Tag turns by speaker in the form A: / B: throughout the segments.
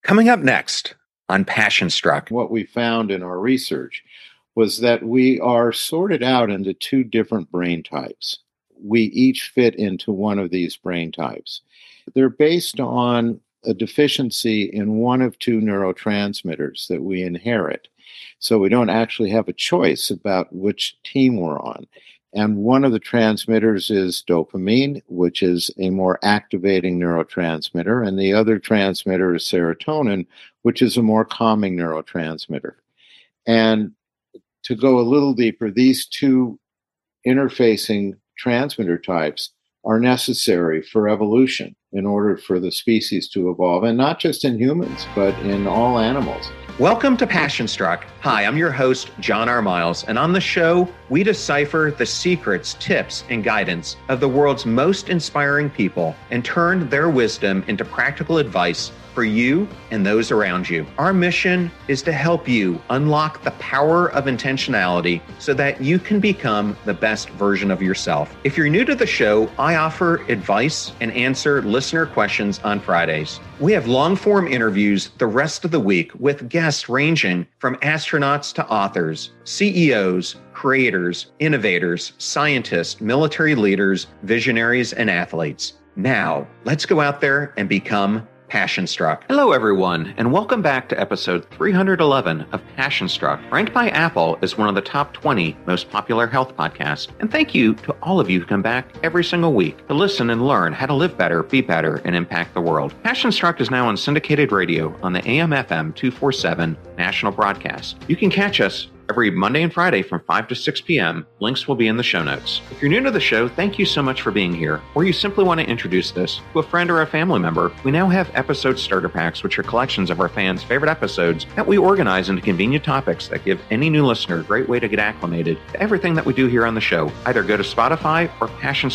A: Coming up next on Passion Struck.
B: What we found in our research was that we are sorted out into two different brain types. We each fit into one of these brain types. They're based on a deficiency in one of two neurotransmitters that we inherit. So we don't actually have a choice about which team we're on. And one of the transmitters is dopamine, which is a more activating neurotransmitter, and the other transmitter is serotonin, which is a more calming neurotransmitter. And to go a little deeper, these two interfacing transmitter types are necessary for evolution in order for the species to evolve, and not just in humans, but in all animals.
A: Welcome to Passion Struck. Hi, I'm your host, John R. Miles, and on the show, we decipher the secrets, tips, and guidance of the world's most inspiring people and turn their wisdom into practical advice for you and those around you. Our mission is to help you unlock the power of intentionality so that you can become the best version of yourself. If you're new to the show, I offer advice and answer listener questions on Fridays. We have long-form interviews the rest of the week with guests ranging from astronauts to authors, CEOs, creators, innovators, scientists, military leaders, visionaries, and athletes. Now, let's go out there and become Passion Struck. Hello, everyone, and welcome back to episode 311 of Passion Struck, ranked by Apple as one of the top 20 most popular health podcasts. And thank you to all of you who come back every single week to listen and learn how to live better, be better, and impact the world. Passion Struck is now on syndicated radio on the AM/FM 247 national broadcast. You can catch us every Monday and Friday from 5 to 6 p.m. Links will be in the show notes. If you're new to the show, thank you so much for being here, or you simply want to introduce this to a friend or a family member, we now have episode starter packs, which are collections of our fans' favorite episodes that we organize into convenient topics that give any new listener a great way to get acclimated to everything that we do here on the show. Either go to Spotify or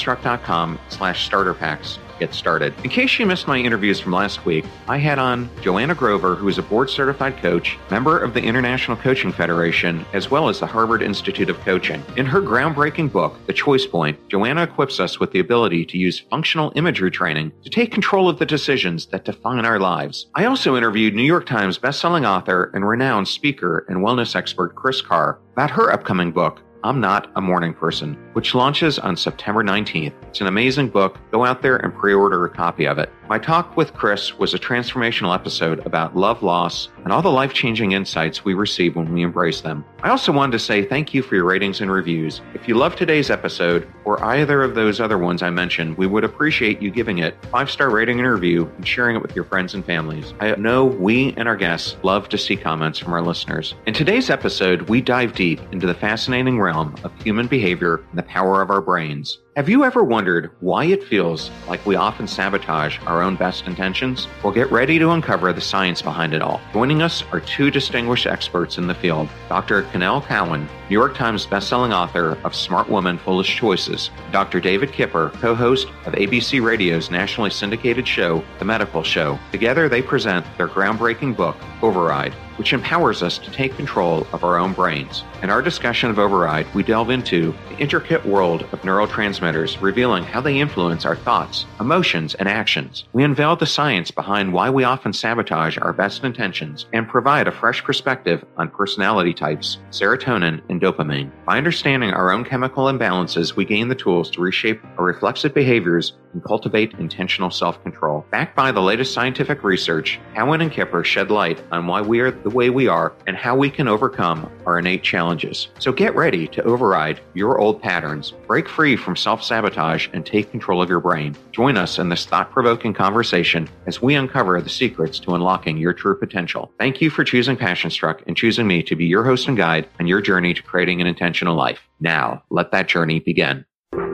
A: passionstruck.com/starter packs. Get started. In case you missed my interviews from last week, I had on Joanna Grover, who is a board-certified coach, member of the International Coaching Federation, as well as the Harvard Institute of Coaching. In her groundbreaking book, The Choice Point, Joanna equips us with the ability to use functional imagery training to take control of the decisions that define our lives. I also interviewed New York Times bestselling author and renowned speaker and wellness expert Kris Carr about her upcoming book, I'm Not a Morning Person, which launches on September 19th. It's an amazing book. Go out there and pre-order a copy of it. My talk with Kris was a transformational episode about love loss and all the life-changing insights we receive when we embrace them. I also wanted to say thank you for your ratings and reviews. If you love today's episode or either of those other ones I mentioned, we would appreciate you giving it a 5-star rating and review and sharing it with your friends and families. I know we and our guests love to see comments from our listeners. In today's episode, we dive deep into the fascinating realm of human behavior and the power of our brains. Have you ever wondered why it feels like we often sabotage our own best intentions? Well, get ready to uncover the science behind it all. Joining us are two distinguished experts in the field, Dr. Kanal Cowan, New York Times bestselling author of Smart Woman, Foolish Choices, Dr. David Kipper, co-host of ABC Radio's nationally syndicated show, The Medical Show. Together, they present their groundbreaking book, Override, which empowers us to take control of our own brains. In our discussion of Override, we delve into the intricate world of neurotransmitters, revealing how they influence our thoughts, emotions, and actions. We unveil the science behind why we often sabotage our best intentions and provide a fresh perspective on personality types, serotonin, and dopamine. By understanding our own chemical imbalances, we gain the tools to reshape our reflexive behaviors and cultivate intentional self-control. Backed by the latest scientific research, Cowan and Kipper shed light on why we are the way we are and how we can overcome our innate challenges. So get ready to override your old patterns, break free from self-sabotage, and take control of your brain. Join us in this thought-provoking conversation as we uncover the secrets to unlocking your true potential. Thank you for choosing Passion Struck and choosing me to be your host and guide on your journey to creating an intentional life. Now, let that journey begin.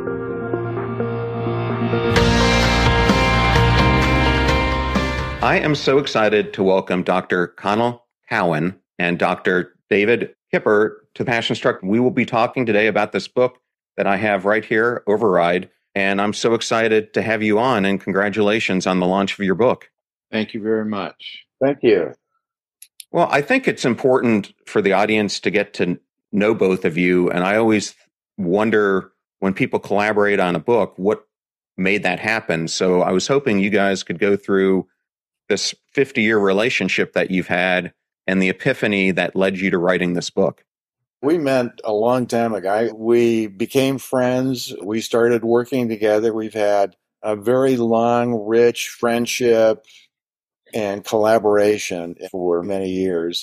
A: I am so excited to welcome Dr. Kanal Cowan and Dr. David Kipper to Passion Struck. We will be talking today about this book that I have right here, Override, and I'm so excited to have you on, and congratulations on the launch of your book.
B: Thank you very much.
C: Thank you.
A: Well, I think it's important for the audience to get to know both of you, and I always wonder when people collaborate on a book, what made that happen? So I was hoping you guys could go through this 50-year relationship that you've had and the epiphany that led you to writing this book.
C: We met a long time ago. We became friends. We started working together. We've had a very long, rich friendship and collaboration for many years.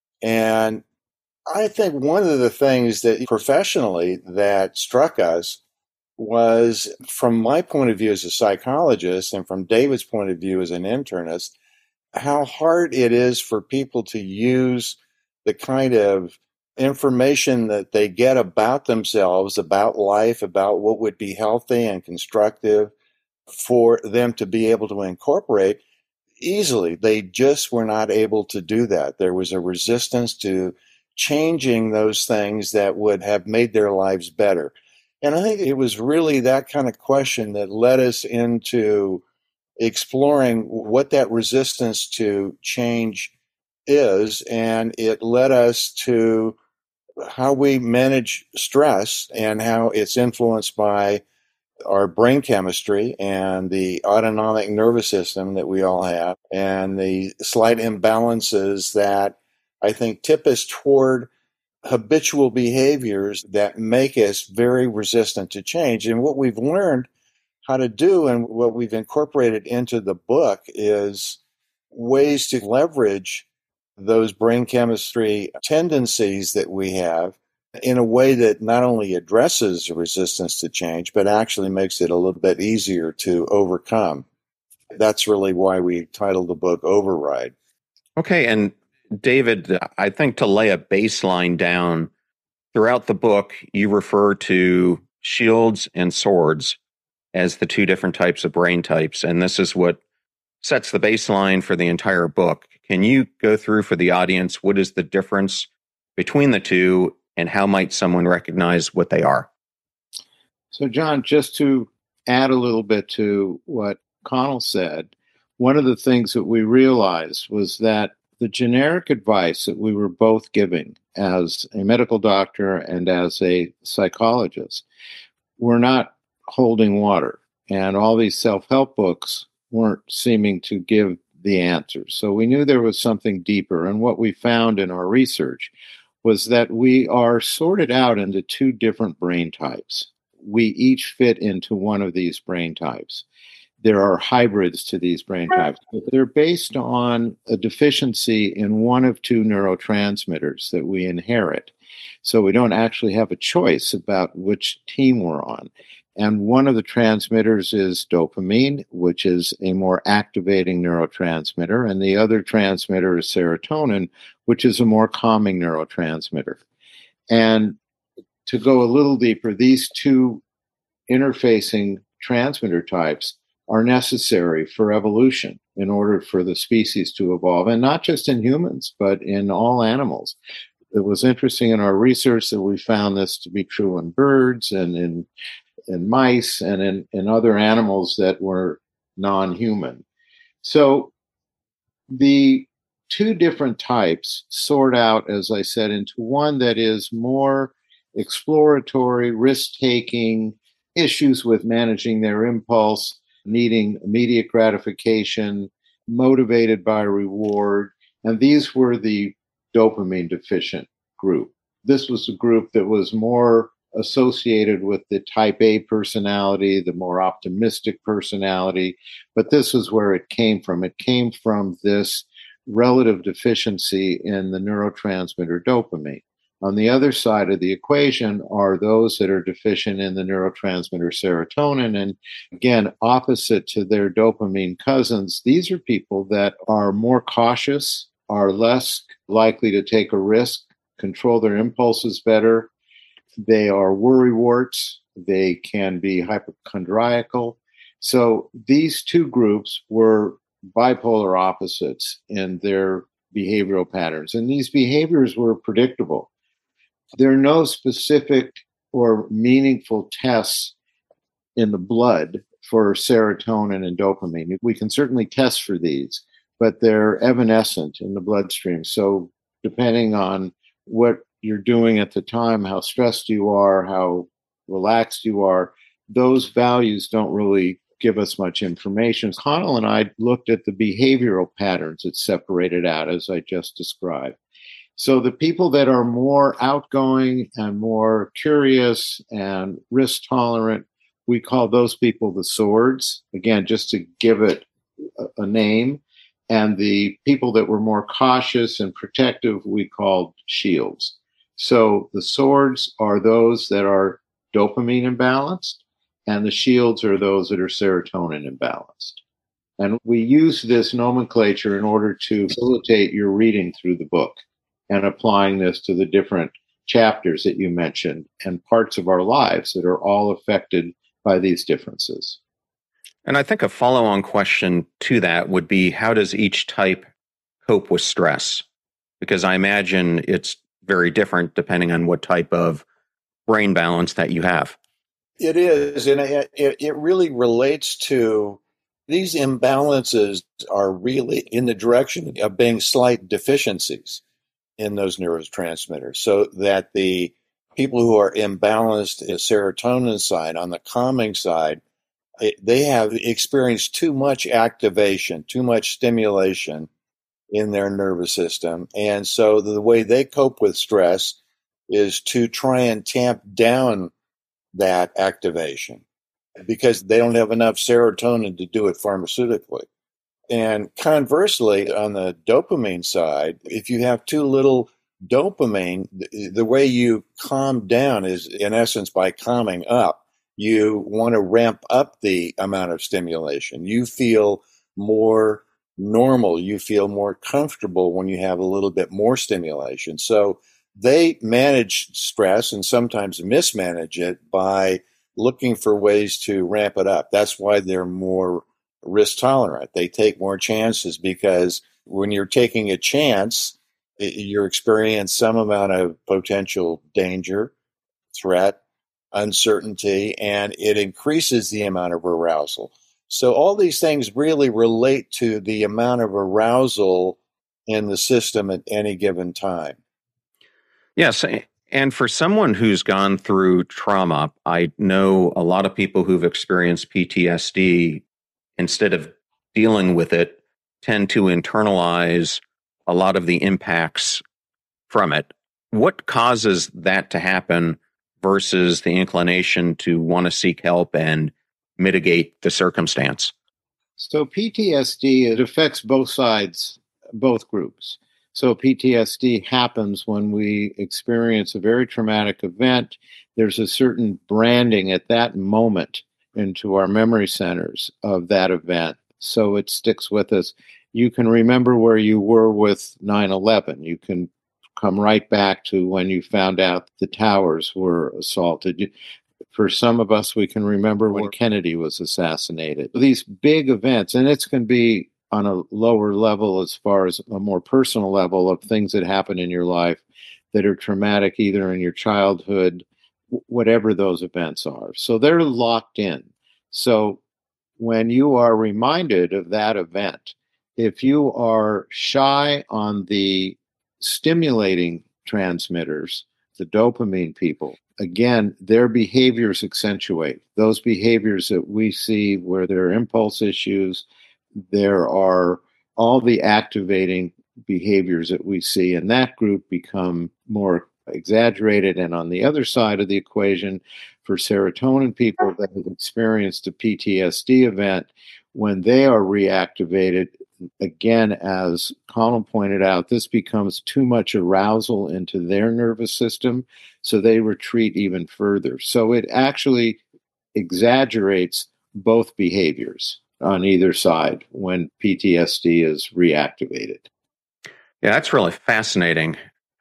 C: And I think one of the things that professionally that struck us was, from my point of view as a psychologist and from David's point of view as an internist, how hard it is for people to use the kind of information that they get about themselves, about life, about what would be healthy and constructive for them to be able to incorporate easily. They just were not able to do that. There was a resistance to changing those things that would have made their lives better. And I think it was really that kind of question that led us into exploring what that resistance to change is. And it led us to how we manage stress and how it's influenced by our brain chemistry and the autonomic nervous system that we all have, and the slight imbalances that I think tip us toward habitual behaviors that make us very resistant to change. And what we've learned how to do and what we've incorporated into the book is ways to leverage those brain chemistry tendencies that we have in a way that not only addresses resistance to change, but actually makes it a little bit easier to overcome. That's really why we titled the book Override.
A: Okay, and David, I think to lay a baseline down, throughout the book, you refer to shields and swords as the two different types of brain types, and this is what sets the baseline for the entire book. Can you go through for the audience what is the difference between the two and how might someone recognize what they are?
B: So, John, just to add a little bit to what Connell said, one of the things that we realized was that the generic advice that we were both giving as a medical doctor and as a psychologist were not holding water. And all these self-help books weren't seeming to give the answers. So we knew there was something deeper. And what we found in our research was that we are sorted out into two different brain types. We each fit into one of these brain types. There are hybrids to these brain types, but they're based on a deficiency in one of two neurotransmitters that we inherit. So we don't actually have a choice about which team we're on. And one of the transmitters is dopamine, which is a more activating neurotransmitter. And the other transmitter is serotonin, which is a more calming neurotransmitter. And to go a little deeper, these two interfacing transmitter types are necessary for evolution in order for the species to evolve, and not just in humans, but in all animals. It was interesting in our research that we found this to be true in birds and in mice and in other animals that were non-human. So the two different types sort out, as I said, into one that is more exploratory, risk-taking, issues with managing their impulse, needing immediate gratification, motivated by reward. And these were the dopamine deficient group. This was a group that was more associated with the type A personality, the more optimistic personality. But this is where it came from. It came from this relative deficiency in the neurotransmitter dopamine. On the other side of the equation are those that are deficient in the neurotransmitter serotonin. And again, opposite to their dopamine cousins, these are people that are more cautious, are less likely to take a risk, control their impulses better. They are worrywarts. They can be hypochondriacal. So these two groups were bipolar opposites in their behavioral patterns. And these behaviors were predictable. There are no specific or meaningful tests in the blood for serotonin and dopamine. We can certainly test for these, but they're evanescent in the bloodstream. So depending on what you're doing at the time, how stressed you are, how relaxed you are, those values don't really give us much information. Connell and I looked at the behavioral patterns that separated out, as I just described. So the people that are more outgoing and more curious and risk tolerant, we call those people the swords, again, just to give it a name. And the people that were more cautious and protective, we called shields. So the swords are those that are dopamine imbalanced, and the shields are those that are serotonin imbalanced. And we use this nomenclature in order to facilitate your reading through the book and applying this to the different chapters that you mentioned and parts of our lives that are all affected by these differences.
A: And I think a follow-on question to that would be, how does each type cope with stress? Because I imagine it's very different depending on what type of brain balance that you have.
C: It is, and it really relates to these imbalances are really in the direction of being slight deficiencies in those neurotransmitters, so that the people who are imbalanced in serotonin side, on the calming side, they have experienced too much activation, too much stimulation in their nervous system. And so the way they cope with stress is to try and tamp down that activation because they don't have enough serotonin to do it pharmaceutically. And conversely, on the dopamine side, if you have too little dopamine, the way you calm down is, in essence, by calming up. You want to ramp up the amount of stimulation. You feel more normal. You feel more comfortable when you have a little bit more stimulation. So they manage stress and sometimes mismanage it by looking for ways to ramp it up. That's why they're more risk tolerant. They take more chances because when you're taking a chance, you're experiencing some amount of potential danger, threat, uncertainty, and it increases the amount of arousal. So all these things really relate to the amount of arousal in the system at any given time.
A: Yes. And for someone who's gone through trauma, I know a lot of people who've experienced PTSD, instead of dealing with it, tend to internalize a lot of the impacts from it. What causes that to happen versus the inclination to want to seek help and mitigate the circumstance?
B: So PTSD, it affects both sides, both groups. So PTSD happens when we experience a very traumatic event. There's a certain branding at that moment into our memory centers of that event. So it sticks with us. You can remember where you were with 9/11. You can come right back to when you found out the towers were assaulted. For some of us, we can remember when Kennedy was assassinated. These big events, and it can be on a lower level as far as a more personal level of things that happen in your life that are traumatic, either in your childhood, whatever those events are. So they're locked in. So when you are reminded of that event, if you are shy on the stimulating transmitters, the dopamine people, again, their behaviors accentuate. Those behaviors that we see where there are impulse issues, there are all the activating behaviors that we see in that group become more exaggerated. And on the other side of the equation, for serotonin people that have experienced a PTSD event, when they are reactivated, again, as Connell pointed out, this becomes too much arousal into their nervous system, so they retreat even further. So it actually exaggerates both behaviors on either side when PTSD is reactivated.
A: Yeah, that's really fascinating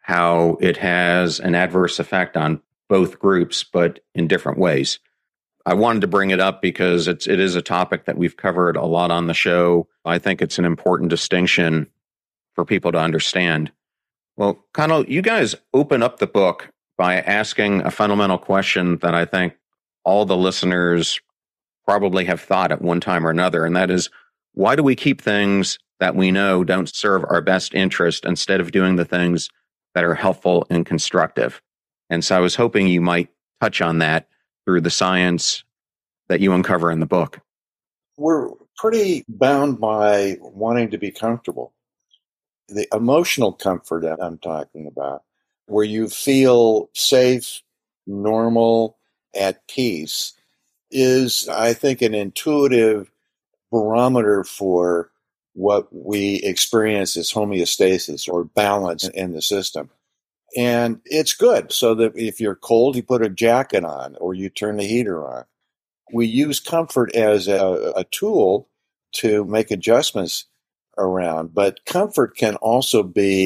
A: how it has an adverse effect on both groups, but in different ways. I wanted to bring it up because it is a topic that we've covered a lot on the show. I think it's an important distinction for people to understand. Well, Connell, you guys open up the book by asking a fundamental question that I think all the listeners probably have thought at one time or another, and that is, why do we keep things that we know don't serve our best interest instead of doing the things that are helpful and constructive? And so I was hoping you might touch on that through the science that you uncover in the book.
C: we're pretty bound by wanting to be comfortable. The emotional comfort that I'm talking about, where you feel safe, normal, at peace, is, I think, an intuitive barometer for what we experience as homeostasis or balance in the system. And it's good, so that if you're cold, you put a jacket on or you turn the heater on. We use comfort as a tool to make adjustments around, but comfort can also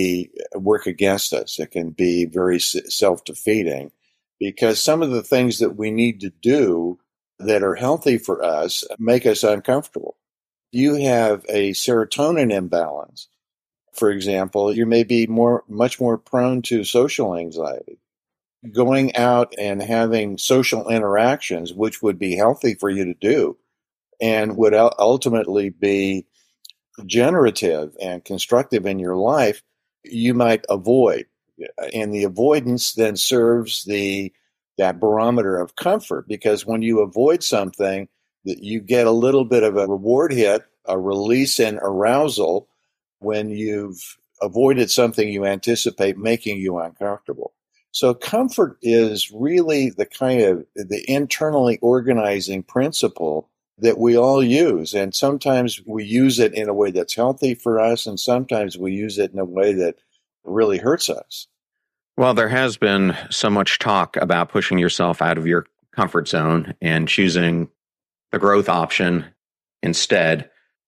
C: work against us. It can be very self-defeating, because some of the things that we need to do that are healthy for us make us uncomfortable. You have a serotonin imbalance, for example, you may be much more prone to social anxiety. Going out and having social interactions, which would be healthy for you to do and would ultimately be generative and constructive in your life, you might avoid. And the avoidance then serves that barometer of comfort, because when you avoid something, that you get a little bit of a reward hit, a release in arousal when you've avoided something you anticipate making you uncomfortable. So comfort is really the internally organizing principle that we all use. And sometimes we use it in a way that's healthy for us, and sometimes we use it in a way that really hurts us.
A: Well, there has been so much talk about pushing yourself out of your comfort zone and choosing the growth option instead.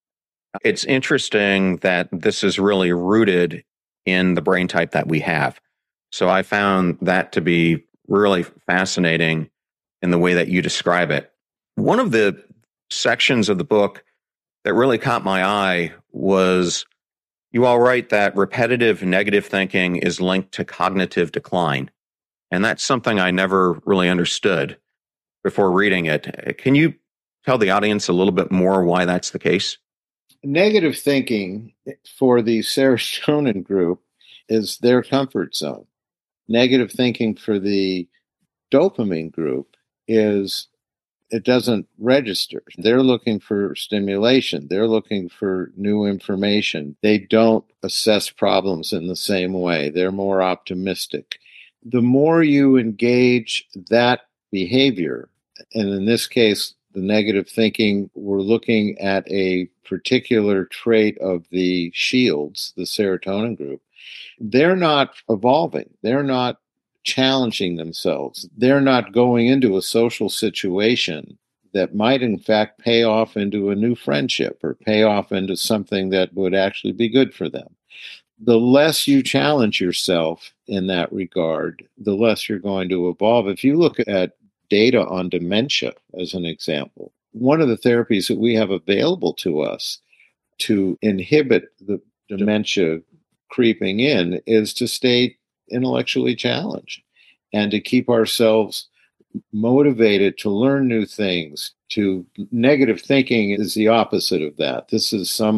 A: It's interesting that this is really rooted in the brain type that we have. So I found that to be really fascinating in the way that you describe it. One of the sections of the book that really caught my eye was you all write that repetitive negative thinking is linked to cognitive decline. And that's something I never really understood before reading it. Can you tell the audience a little bit more why that's the case?
B: Negative thinking for the serotonin group is their comfort zone. Negative thinking for the dopamine group it doesn't register. They're looking for stimulation. They're looking for new information. They don't assess problems in the same way. They're more optimistic. The more you engage that behavior, and in this case, the negative thinking, we're looking at a particular trait of the shields, the serotonin group. They're not evolving. They're not challenging themselves. They're not going into a social situation that might in fact pay off into a new friendship or pay off into something that would actually be good for them. The less you challenge yourself in that regard, the less you're going to evolve. If you look at data on dementia as an example, one of the therapies that we have available to us to inhibit the dementia creeping in is to stay intellectually challenged and to keep ourselves motivated to learn new things. To negative thinking is the opposite of that. This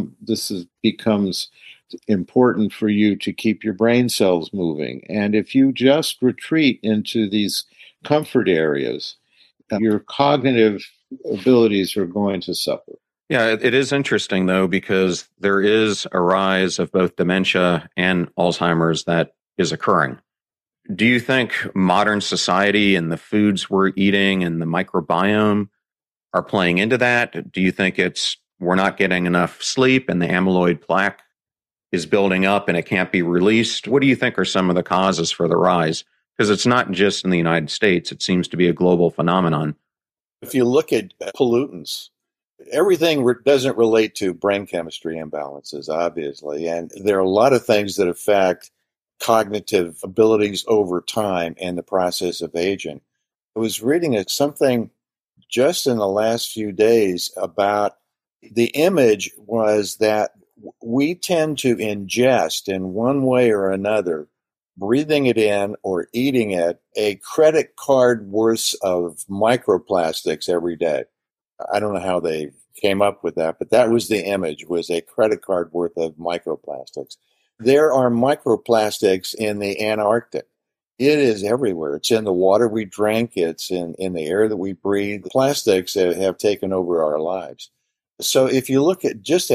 B: becomes important for you to keep your brain cells moving. And if you just retreat into these comfort areas, your cognitive abilities are going to suffer.
A: Yeah, it is interesting, though, because there is a rise of both dementia and Alzheimer's that is occurring. Do you think modern society and the foods we're eating and the microbiome are playing into that? Do you think we're not getting enough sleep and the amyloid plaque is building up and it can't be released? What do you think are some of the causes for the rise? Because it's not just in the United States. It seems to be a global phenomenon.
C: If you look at pollutants, everything doesn't relate to brain chemistry imbalances, obviously. And there are a lot of things that affect cognitive abilities over time and the process of aging. I was reading something just in the last few days about the image was that we tend to ingest in one way or another, breathing it in or eating it, a credit card worth of microplastics every day. I don't know how they came up with that, but that was the image, was a credit card worth of microplastics. There are microplastics in the Antarctic. It is everywhere. It's in the water we drink. It's in the air that we breathe. Plastics have taken over our lives. So if you look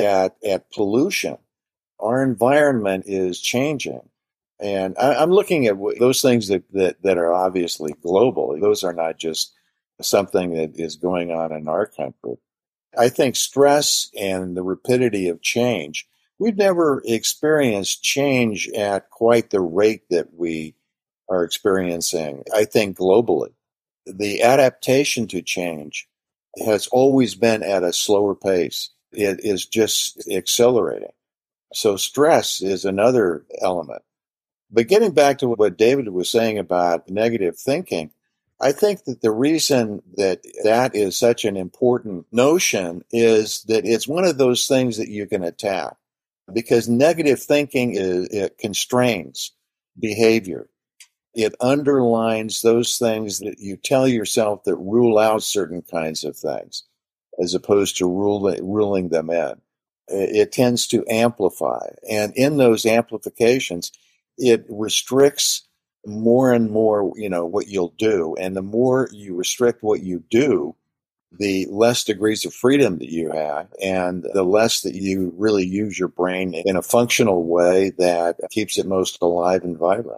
C: at pollution, our environment is changing. And I'm looking at those things that are obviously global. Those are not just something that is going on in our country. I think stress and the rapidity of change, we've never experienced change at quite the rate that we are experiencing, I think, globally. The adaptation to change has always been at a slower pace. It is just accelerating. So stress is another element. But getting back to what David was saying about negative thinking, I think that the reason that is such an important notion is that it's one of those things that you can attack, because negative thinking it constrains behavior. It underlines those things that you tell yourself that rule out certain kinds of things, as opposed to ruling them in. It tends to amplify. And in those amplifications, it restricts more and more, what you'll do. And the more you restrict what you do, the less degrees of freedom that you have, and the less that you really use your brain in a functional way that keeps it most alive and vibrant.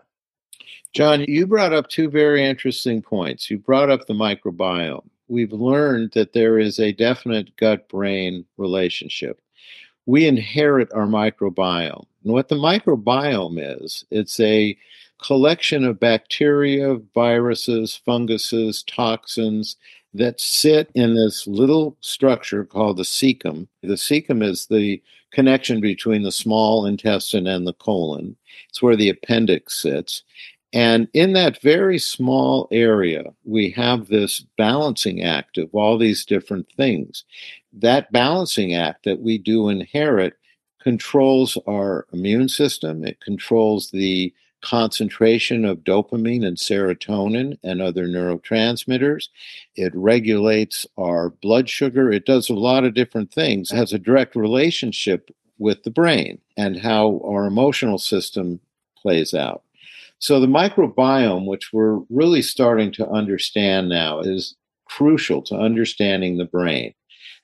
B: John, you brought up two very interesting points. You brought up the microbiome. We've learned that there is a definite gut-brain relationship. We inherit our microbiome. And what the microbiome is, it's a collection of bacteria, viruses, funguses, toxins that sit in this little structure called the cecum. The cecum is the connection between the small intestine and the colon. It's where the appendix sits. And in that very small area, we have this balancing act of all these different things. That balancing act that we do inherit controls our immune system. It controls the concentration of dopamine and serotonin and other neurotransmitters. It regulates our blood sugar. It does a lot of different things. It has a direct relationship with the brain and how our emotional system plays out. So the microbiome, which we're really starting to understand now, is crucial to understanding the brain.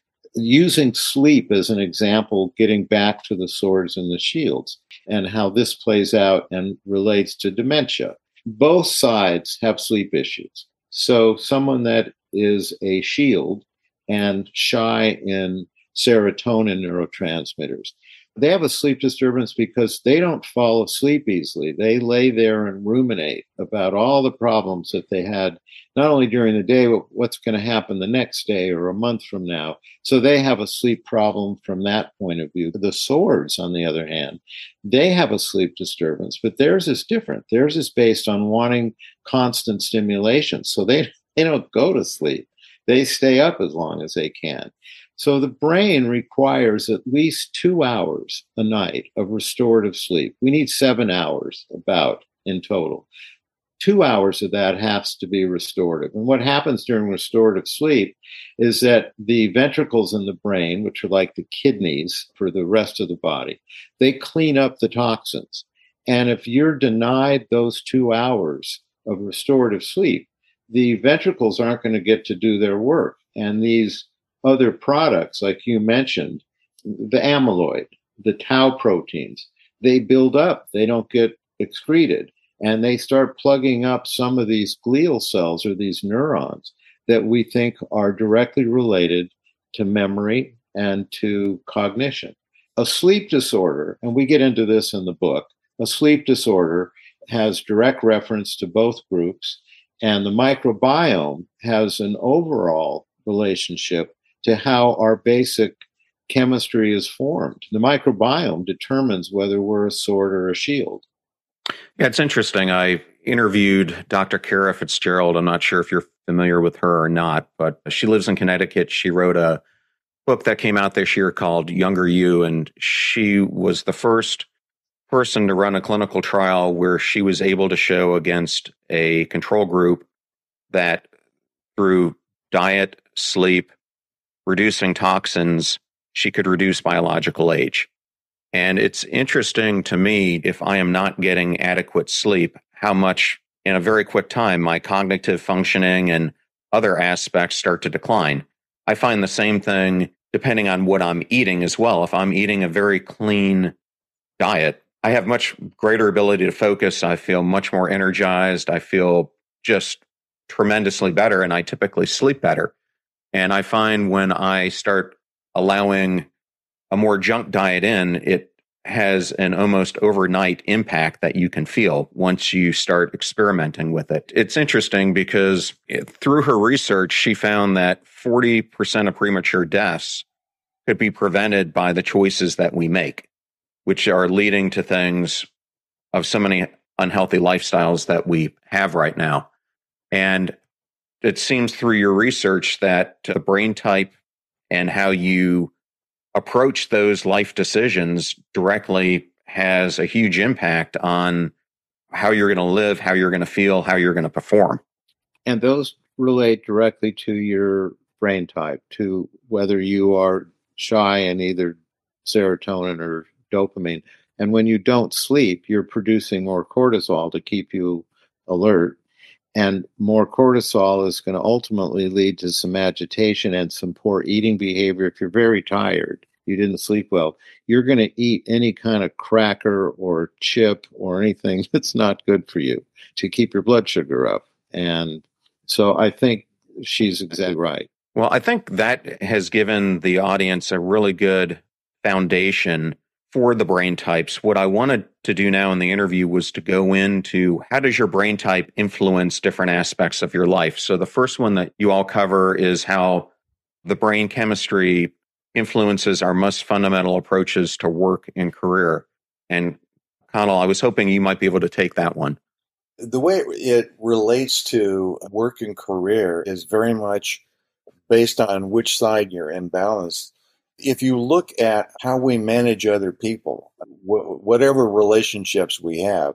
B: Using sleep as an example, getting back to the swords and the shields and how this plays out and relates to dementia. Both sides have sleep issues. So someone that is a shield and shy in serotonin neurotransmitters, they have a sleep disturbance because they don't fall asleep easily. They lay there and ruminate about all the problems that they had, not only during the day, but what's going to happen the next day or a month from now. So they have a sleep problem from that point of view. The swords, on the other hand, they have a sleep disturbance, but theirs is different. Theirs is based on wanting constant stimulation. So they don't go to sleep. They stay up as long as they can. So the brain requires at least 2 hours a night of restorative sleep. We need 7 hours about in total. 2 hours of that has to be restorative. And what happens during restorative sleep is that the ventricles in the brain, which are like the kidneys for the rest of the body, they clean up the toxins. And if you're denied those 2 hours of restorative sleep, the ventricles aren't going to get to do their work. And these other products, like you mentioned, the amyloid, the tau proteins, they build up, they don't get excreted, and they start plugging up some of these glial cells or these neurons that we think are directly related to memory and to cognition. A sleep disorder, and we get into this in the book, a sleep disorder has direct reference to both groups, and the microbiome has an overall relationship to how our basic chemistry is formed. The microbiome determines whether we're a sword or a shield.
A: Yeah, it's interesting. I interviewed Dr. Kara Fitzgerald. I'm not sure if you're familiar with her or not, but she lives in Connecticut. She wrote a book that came out this year called Younger You, and she was the first person to run a clinical trial where she was able to show against a control group that through diet, sleep, reducing toxins, she could reduce biological age. And it's interesting to me, if I am not getting adequate sleep, how much in a very quick time my cognitive functioning and other aspects start to decline. I find the same thing depending on what I'm eating as well. If I'm eating a very clean diet, I have much greater ability to focus. I feel much more energized. I feel just tremendously better, and I typically sleep better. And I find when I start allowing a more junk diet in, it has an almost overnight impact that you can feel once you start experimenting with it. It's interesting because through her research, she found that 40% of premature deaths could be prevented by the choices that we make, which are leading to things of so many unhealthy lifestyles that we have right now. And it seems through your research that the brain type and how you approach those life decisions directly has a huge impact on how you're going to live, how you're going to feel, how you're going to perform.
B: And those relate directly to your brain type, to whether you are shy in either serotonin or dopamine. And when you don't sleep, you're producing more cortisol to keep you alert. And more cortisol is going to ultimately lead to some agitation and some poor eating behavior. If you're very tired, you didn't sleep well, you're going to eat any kind of cracker or chip or anything that's not good for you to keep your blood sugar up. And so I think she's exactly right.
A: Well, I think that has given the audience a really good foundation for the brain types. What I wanted to do now in the interview was to go into how does your brain type influence different aspects of your life. So the first one that you all cover is how the brain chemistry influences our most fundamental approaches to work and career. And Connell, I was hoping you might be able to take that one.
C: The way it relates to work and career is very much based on which side you're imbalanced. If you look at how we manage other people, whatever relationships we have,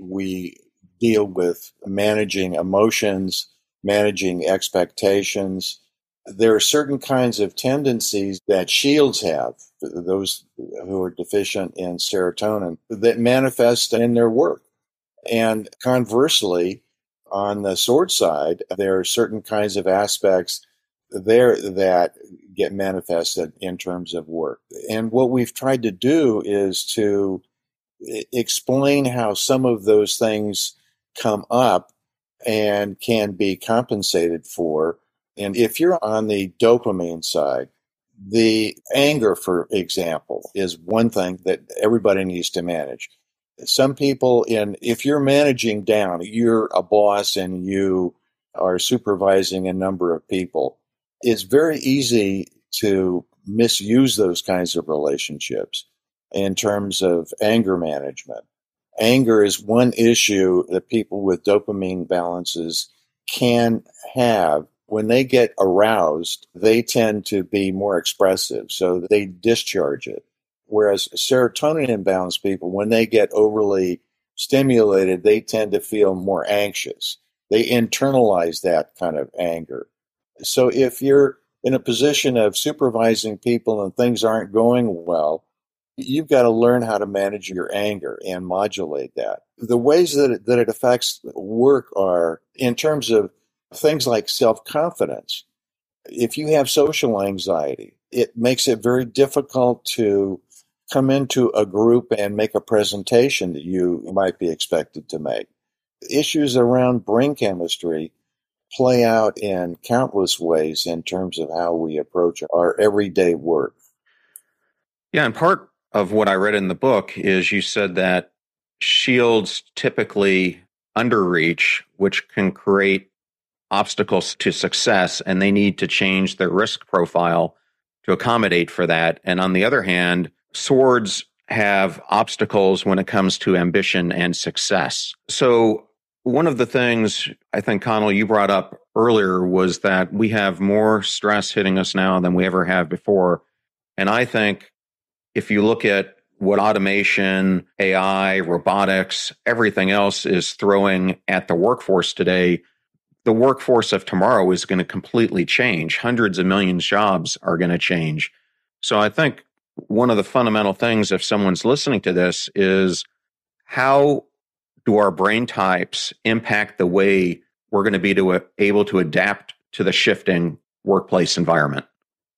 C: we deal with managing emotions, managing expectations. There are certain kinds of tendencies that shields have, those who are deficient in serotonin, that manifest in their work. And conversely, on the sword side, there are certain kinds of aspects there that get manifested in terms of work. And what we've tried to do is to explain how some of those things come up and can be compensated for. And if you're on the dopamine side, the anger, for example, is one thing that everybody needs to manage. Some people, if you're managing down, you're a boss and you are supervising a number of people, it's very easy to misuse those kinds of relationships in terms of anger management. Anger is one issue that people with dopamine balances can have. When they get aroused, they tend to be more expressive, so they discharge it. Whereas serotonin imbalanced people, when they get overly stimulated, they tend to feel more anxious. They internalize that kind of anger. So if you're in a position of supervising people and things aren't going well, you've got to learn how to manage your anger and modulate that. The ways that it affects work are in terms of things like self-confidence. If you have social anxiety, it makes it very difficult to come into a group and make a presentation that you might be expected to make. Issues around brain chemistry play out in countless ways in terms of how we approach our everyday work.
A: Yeah, and part of what I read in the book is you said that shields typically underreach, which can create obstacles to success, and they need to change their risk profile to accommodate for that. And on the other hand, swords have obstacles when it comes to ambition and success. So one of the things I think, Connell, you brought up earlier was that we have more stress hitting us now than we ever have before. And I think if you look at what automation, AI, robotics, everything else is throwing at the workforce today, the workforce of tomorrow is going to completely change. Hundreds of millions of jobs are going to change. So I think one of the fundamental things, if someone's listening to this, is how do our brain types impact the way we're going to be able to adapt to the shifting workplace environment?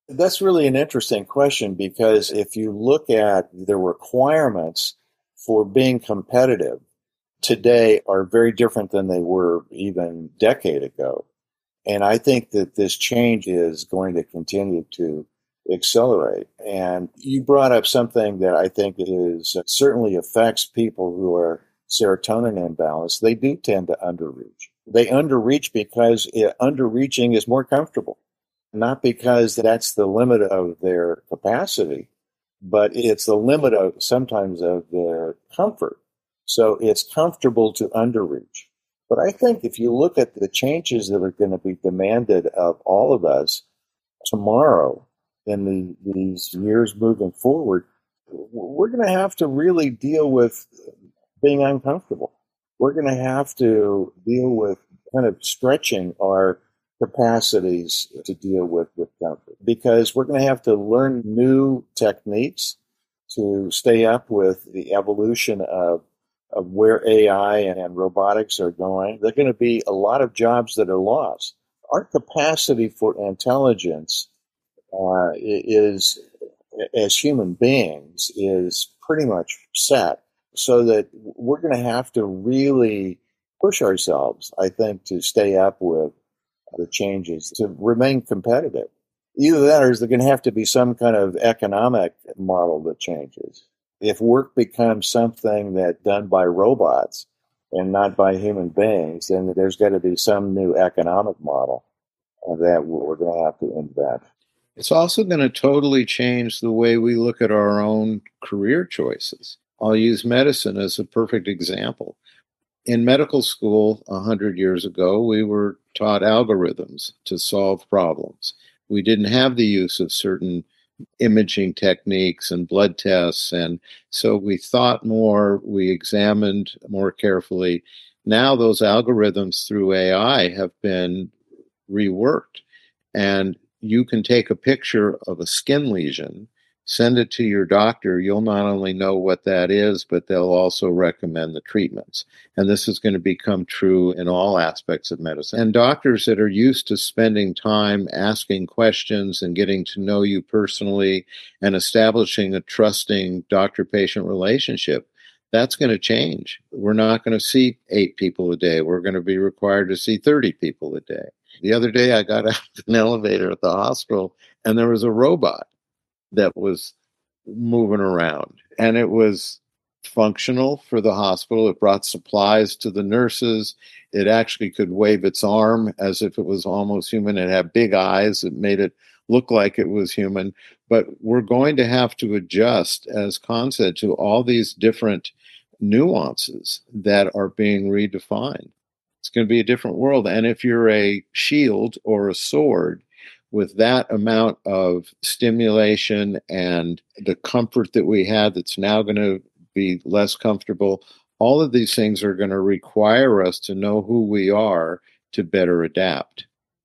C: That's really an interesting question, because if you look at the requirements for being competitive today are very different than they were even a decade ago. And I think that this change is going to continue to accelerate. And you brought up something that I think is certainly affects people who are serotonin imbalanced. They do tend to underreach. They underreach because underreaching is more comfortable, not because that's the limit of their capacity, but it's the limit of sometimes of their comfort. So it's comfortable to underreach. But I think if you look at the changes that are going to be demanded of all of us tomorrow in these years moving forward, we're going to have to really deal with being uncomfortable. We're going to have to deal with kind of stretching our capacities to deal with comfort, because we're going to have to learn new techniques to stay up with the evolution of where AI and robotics are going. There are going to be a lot of jobs that are lost. Our capacity for intelligence is, as human beings, is pretty much set, so that we're going to have to really push ourselves, I think, to stay up with the changes, to remain competitive. Either that, or there's going to have to be some kind of economic model that changes. If work becomes something that's done by robots and not by human beings, then there's got to be some new economic model that we're going to have to invent.
B: It's also going to totally change the way we look at our own career choices. I'll use medicine as a perfect example. In medical school 100 years ago, we were taught algorithms to solve problems. We didn't have the use of certain imaging techniques and blood tests, and so we thought more, we examined more carefully. Now those algorithms through AI have been reworked, and you can take a picture of a skin lesion, send it to your doctor. You'll not only know what that is, but they'll also recommend the treatments. And this is going to become true in all aspects of medicine. And doctors that are used to spending time asking questions and getting to know you personally and establishing a trusting doctor-patient relationship, that's going to change. We're not going to see 8 people a day. We're going to be required to see 30 people a day. The other day, I got out of an elevator at the hospital, and there was a robot that was moving around, and it was functional for the hospital. It brought supplies to the nurses. It actually could wave its arm as if it was almost human. It had big eyes. It made it look like it was human. But we're going to have to adjust, as Con said, to all these different nuances that are being redefined. It's going to be a different world. And if you're a shield or a sword, with that amount of stimulation and the comfort that we had that's now going to be less comfortable, all of these things are going to require us to know who we are to better adapt.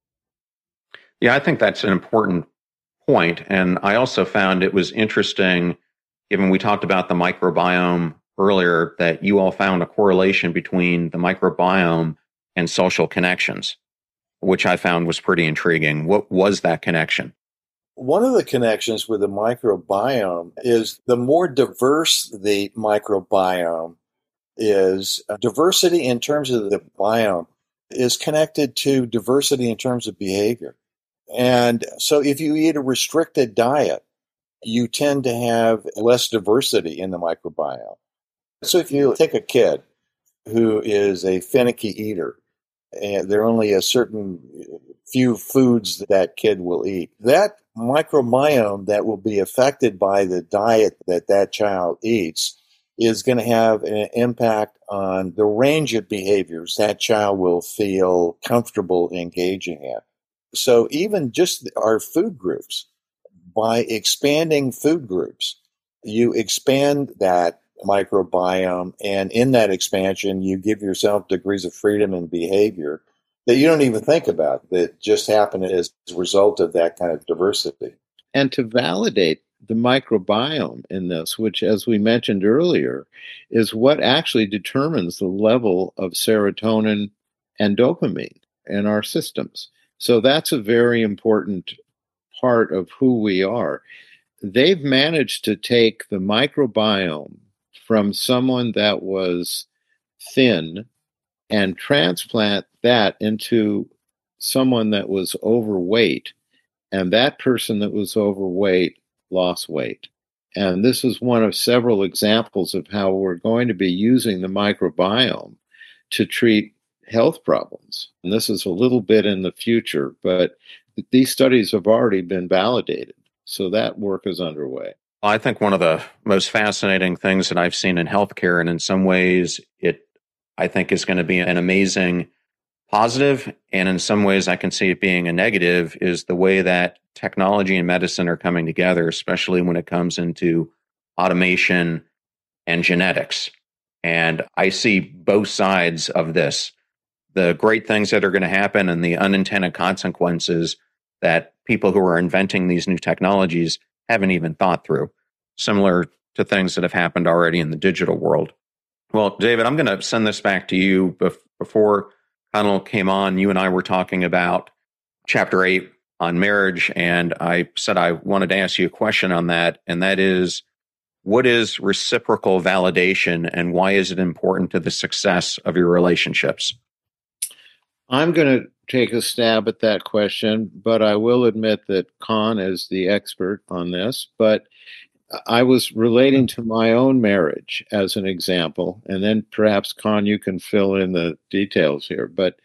A: Yeah, I think that's an important point. And I also found it was interesting, given we talked about the microbiome earlier, that you all found a correlation between the microbiome and social connections, which I found was pretty intriguing. What was that connection?
C: One of the connections with the microbiome is the more diverse the microbiome is, diversity in terms of the biome is connected to diversity in terms of behavior. And so if you eat a restricted diet, you tend to have less diversity in the microbiome. So if you take a kid who is a finicky eater, and there are only a certain few foods that kid will eat, that microbiome that will be affected by the diet that child eats is going to have an impact on the range of behaviors that child will feel comfortable engaging in. So even just our food groups, by expanding food groups, you expand that microbiome, and in that expansion, you give yourself degrees of freedom and behavior that you don't even think about, that just happen as a result of that kind of diversity.
B: And to validate the microbiome in this, which, as we mentioned earlier, is what actually determines the level of serotonin and dopamine in our systems. So that's a very important part of who we are. They've managed to take the microbiome from someone that was thin and transplant that into someone that was overweight. And that person that was overweight lost weight. And this is one of several examples of how we're going to be using the microbiome to treat health problems. And this is a little bit in the future, but these studies have already been validated. So that work is underway.
A: I think one of the most fascinating things that I've seen in healthcare, and in some ways I think is going to be an amazing positive, and in some ways I can see it being a negative, is the way that technology and medicine are coming together, especially when it comes into automation and genetics. And I see both sides of this, the great things that are going to happen and the unintended consequences that people who are inventing these new technologies haven't even thought through, similar to things that have happened already in the digital world. Well, David, I'm going to send this back to you. Before Connell came on, you and I were talking about Chapter 8 on marriage, and I said I wanted to ask you a question on that, and that is, what is reciprocal validation, and why is it important to the success of your relationships?
B: I'm going to take a stab at that question, but I will admit that Con is the expert on this. But I was relating to my own marriage as an example, and then perhaps, Con, you can fill in the details here. But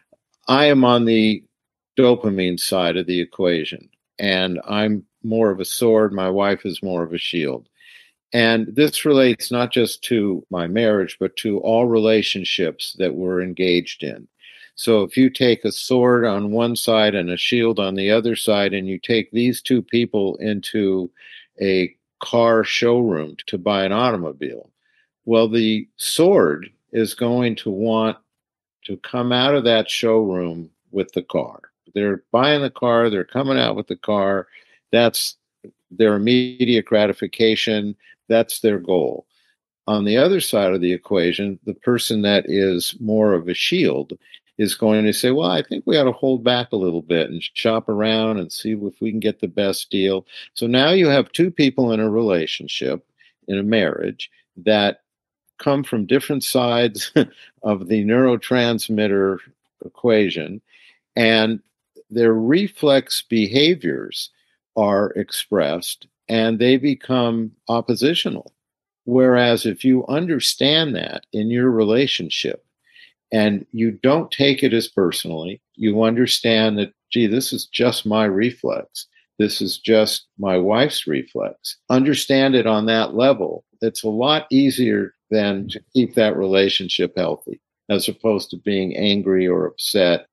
B: I am on the dopamine side of the equation, and I'm more of a sword. My wife is more of a shield. And this relates not just to my marriage, but to all relationships that we're engaged in. So if you take a sword on one side and a shield on the other side, and you take these two people into a car showroom to buy an automobile, well, the sword is going to want to come out of that showroom with the car. They're buying the car, they're coming out with the car. That's their immediate gratification. That's their goal. On the other side of the equation, the person that is more of a shield is going to say, well, I think we ought to hold back a little bit and shop around and see if we can get the best deal. So now you have two people in a relationship, in a marriage, that come from different sides of the neurotransmitter equation, and their reflex behaviors are expressed and they become oppositional. Whereas if you understand that in your relationship and you don't take it as personally, you understand that, gee, this is just my reflex. This is just my wife's reflex. Understand it on that level. It's a lot easier than to keep that relationship healthy, as opposed to being angry or upset.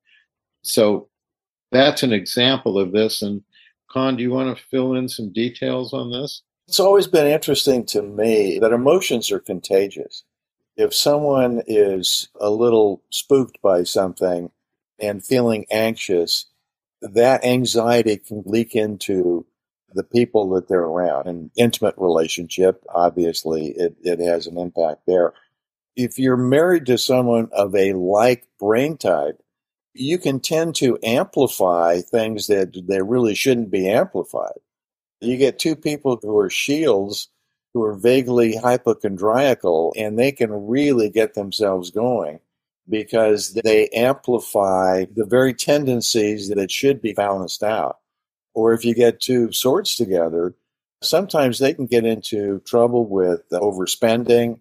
B: So that's an example of this. And Con, do you want to fill in some details on this?
C: It's always been interesting to me that emotions are contagious. If someone is a little spooked by something and feeling anxious, that anxiety can leak into the people that they're around. An intimate relationship, obviously, it has an impact there. If you're married to someone of a like brain type, you can tend to amplify things that they really shouldn't be amplified. You get two people who are shields, who are vaguely hypochondriacal, and they can really get themselves going because they amplify the very tendencies that it should be balanced out. Or if you get two swords together, sometimes they can get into trouble with overspending.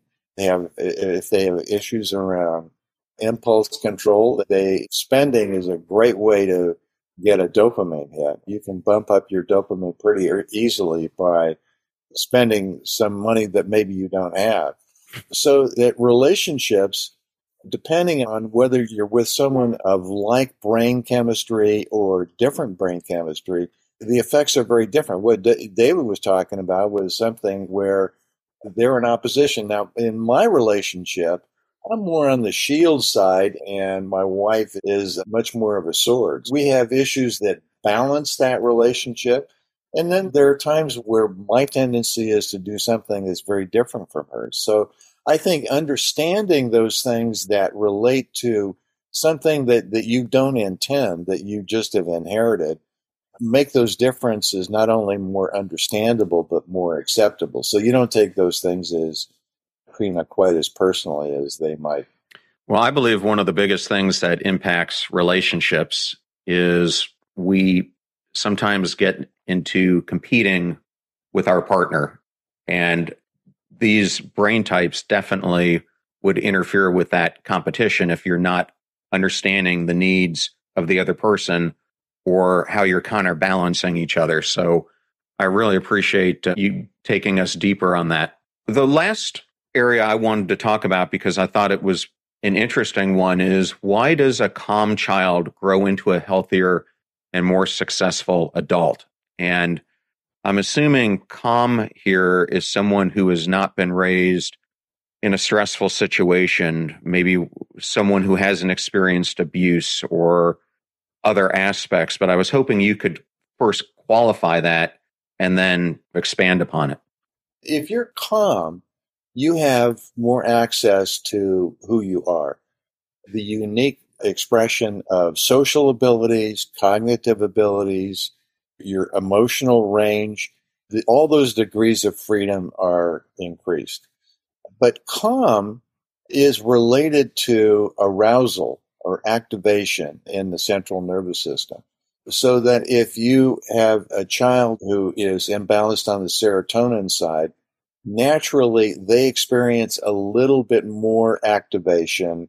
C: If they have issues around impulse control, spending is a great way to get a dopamine hit. You can bump up your dopamine pretty easily by spending some money that maybe you don't have. So that relationships, depending on whether you're with someone of like brain chemistry or different brain chemistry, the effects are very different. What David was talking about was something where they're in opposition. Now, in my relationship, I'm more on the shield side, and my wife is much more of a sword. We have issues that balance that relationship. And then there are times where my tendency is to do something that's very different from hers. So I think understanding those things that relate to something that you don't intend, that you just have inherited, make those differences not only more understandable, but more acceptable. So you don't take those things as not quite as personally as they might.
A: Well, I believe one of the biggest things that impacts relationships is we sometimes get into competing with our partner. And these brain types definitely would interfere with that competition if you're not understanding the needs of the other person or how you're counterbalancing each other. So I really appreciate you taking us deeper on that. The last area I wanted to talk about, because I thought it was an interesting one, is why does a calm child grow into a healthier and more successful adult? And I'm assuming calm here is someone who has not been raised in a stressful situation, maybe someone who hasn't experienced abuse or other aspects. But I was hoping you could first qualify that and then expand upon it.
C: If you're calm, you have more access to who you are. The unique expression of social abilities, cognitive abilities, your emotional range, all those degrees of freedom are increased. But calm is related to arousal or activation in the central nervous system. So that if you have a child who is imbalanced on the serotonin side, naturally they experience a little bit more activation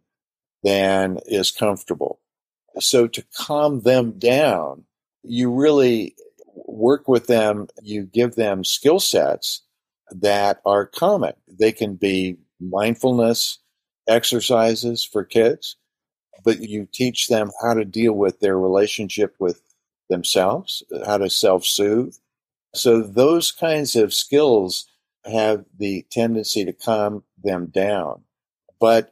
C: than is comfortable. So to calm them down, you really work with them, you give them skill sets that are common. They can be mindfulness exercises for kids, but you teach them how to deal with their relationship with themselves, how to self-soothe. So those kinds of skills have the tendency to calm them down. But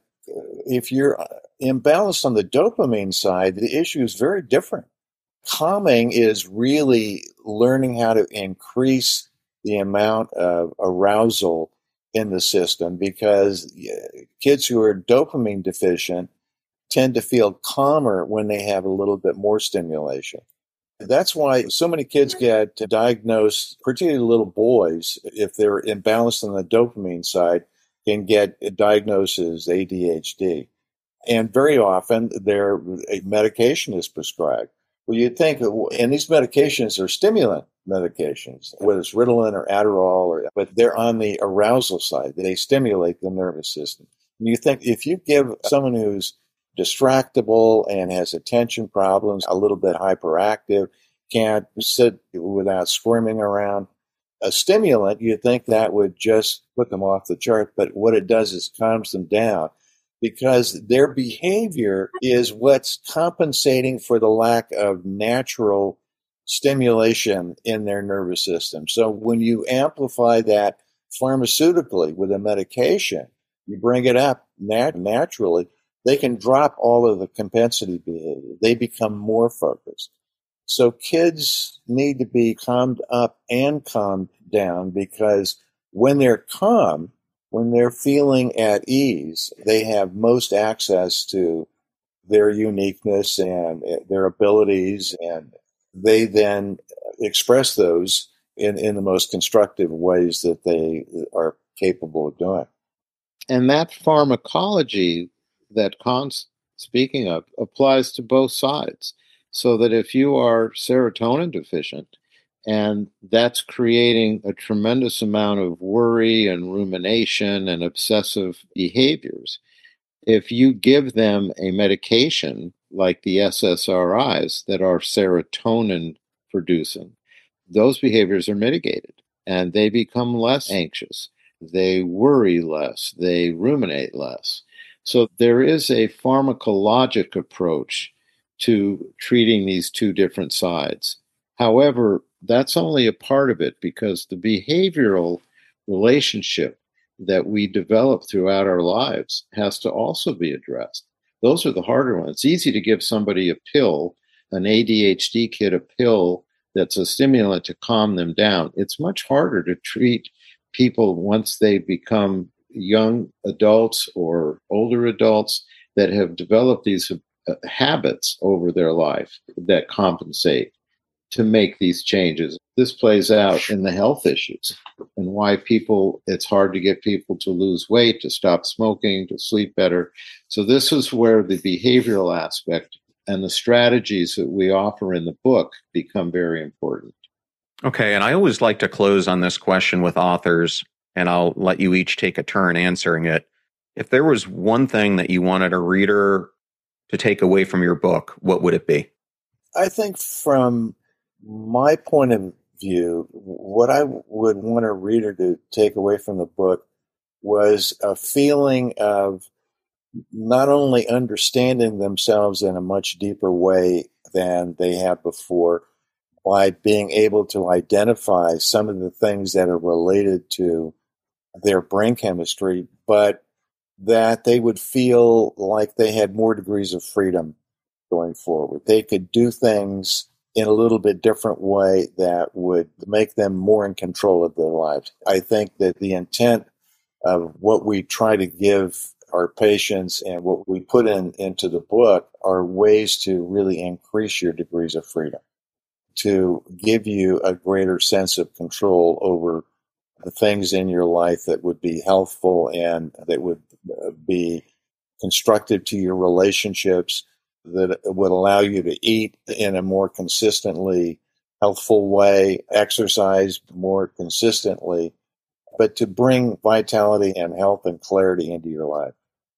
C: if you're imbalanced on the dopamine side, the issue is very different. Calming is really learning how to increase the amount of arousal in the system, because kids who are dopamine deficient tend to feel calmer when they have a little bit more stimulation. That's why so many kids get diagnosed, particularly little boys, if they're imbalanced on the dopamine side, can get diagnosed as ADHD. And very often their medication is prescribed. Well, you'd think, and these medications are stimulant medications, whether it's Ritalin or Adderall, but they're on the arousal side. They stimulate the nervous system. And you think if you give someone who's distractible and has attention problems, a little bit hyperactive, can't sit without squirming around, a stimulant, you'd think that would just put them off the chart. But what it does is calms them down, because their behavior is what's compensating for the lack of natural stimulation in their nervous system. So when you amplify that pharmaceutically with a medication, you bring it up naturally, they can drop all of the compensatory behavior. They become more focused. So kids need to be calmed up and calmed down, because when they're calm, when they're feeling at ease, they have most access to their uniqueness and their abilities, and they then express those in the most constructive ways that they are capable of doing.
B: And that pharmacology that Khan's speaking of applies to both sides. So that if you are serotonin deficient, and that's creating a tremendous amount of worry and rumination and obsessive behaviors, if you give them a medication like the SSRIs that are serotonin producing, those behaviors are mitigated and they become less anxious. They worry less. They ruminate less. So there is a pharmacologic approach to treating these two different sides. However, that's only a part of it, because the behavioral relationship that we develop throughout our lives has to also be addressed. Those are the harder ones. It's easy to give somebody a pill, an ADHD kid, a pill that's a stimulant to calm them down. It's much harder to treat people once they become young adults or older adults that have developed these habits over their life that compensate. to make these changes. This plays out in the health issues and why it's hard to get people to lose weight, to stop smoking, to sleep better. So this is where the behavioral aspect and the strategies that we offer in the book become very important.
A: Okay, and I always like to close on this question with authors, and I'll let you each take a turn answering it. If there was one thing that you wanted a reader to take away from your book, what would it be?
C: I think from my point of view, what I would want a reader to take away from the book was a feeling of not only understanding themselves in a much deeper way than they have before, by being able to identify some of the things that are related to their brain chemistry, but that they would feel like they had more degrees of freedom going forward. They could do things in a little bit different way that would make them more in control of their lives. I think that the intent of what we try to give our patients and what we put into the book are ways to really increase your degrees of freedom, to give you a greater sense of control over the things in your life that would be healthful and that would be constructive to your relationships, that would allow you to eat in a more consistently healthful way, exercise more consistently, but to bring vitality and health and clarity into your life.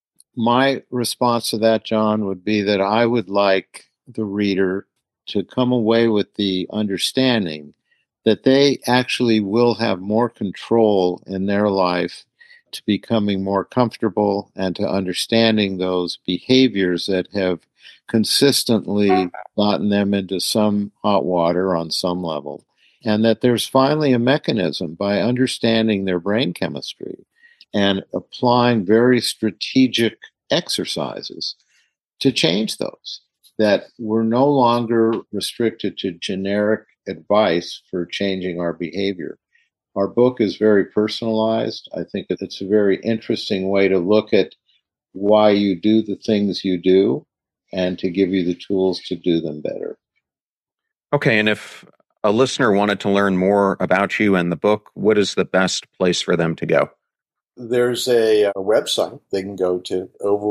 B: My response to that, John, would be that I would like the reader to come away with the understanding that they actually will have more control in their life, to becoming more comfortable and to understanding those behaviors that have consistently gotten them into some hot water on some level. And that there's finally a mechanism by understanding their brain chemistry and applying very strategic exercises to change those, that we're no longer restricted to generic advice for changing our behavior. Our book is very personalized. I think that it's a very interesting way to look at why you do the things you do and to give you the tools to do them better.
A: Okay, and if a listener wanted to learn more about you and the book, what is the best place for them to go?
C: There's a website they can go to,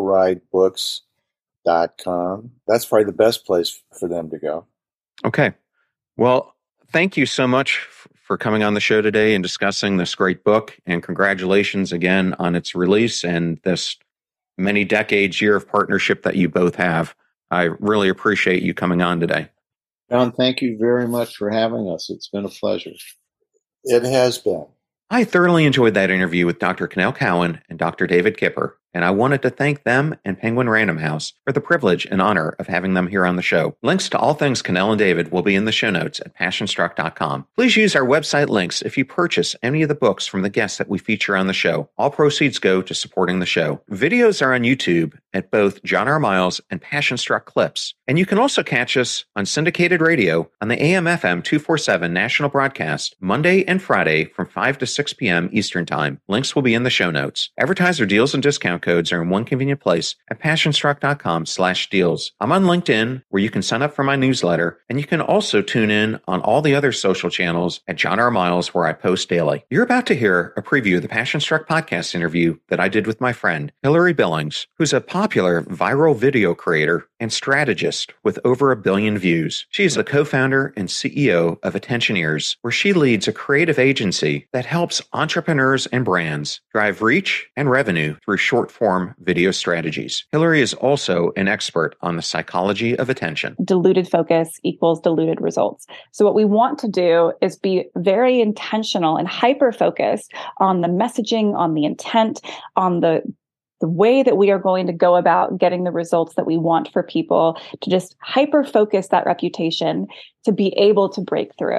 C: overridebooks.com. That's probably the best place for them to go.
A: Okay. Well, thank you so much for coming on the show today and discussing this great book. And congratulations again on its release and this many decades year of partnership that you both have. I really appreciate you coming on today.
B: John, thank you very much for having us. It's been a pleasure.
C: It has been.
A: I thoroughly enjoyed that interview with Dr. Cannell Cowan and Dr. David Kipper, and I wanted to thank them and Penguin Random House for the privilege and honor of having them here on the show. Links to all things Cannell and David will be in the show notes at passionstruck.com. Please use our website links if you purchase any of the books from the guests that we feature on the show. All proceeds go to supporting the show. Videos are on YouTube at both John R. Miles and Passion Struck Clips, and you can also catch us on syndicated radio on the AM/FM 247 national broadcast Monday and Friday from 5 to 6 p.m. Eastern Time. Links will be in the show notes. Advertiser deals and discount codes are in one convenient place at passionstruck.com/deals. I'm on LinkedIn, where you can sign up for my newsletter, and you can also tune in on all the other social channels at John R. Miles, where I post daily. You're about to hear a preview of the Passion Struck podcast interview that I did with my friend, Hillary Billings, who's a popular viral video creator and strategist with over 1 billion views. She is the co-founder and CEO of Attentioneers, where she leads a creative agency that helps entrepreneurs and brands drive reach and revenue through short-form video strategies. Hillary is also an expert on the psychology of attention.
D: Diluted focus equals diluted results. So what we want to do is be very intentional and hyper-focused on the messaging, on the intent, on the way that we are going to go about getting the results that we want for people, to just hyper-focus that reputation to be able to break through.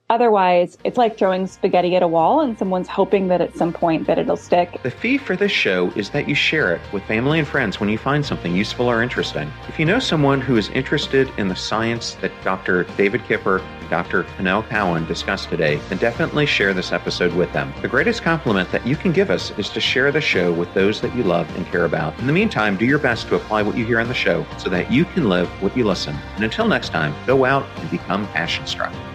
D: Otherwise, it's like throwing spaghetti at a wall and someone's hoping that at some point that it'll stick.
A: The fee for this show is that you share it with family and friends when you find something useful or interesting. If you know someone who is interested in the science that Dr. David Kipper and Dr. Pinnell Cowan discussed today, then definitely share this episode with them. The greatest compliment that you can give us is to share the show with those that you love and care about. In the meantime, do your best to apply what you hear on the show so that you can live what you listen. And until next time, go out and become passion struck.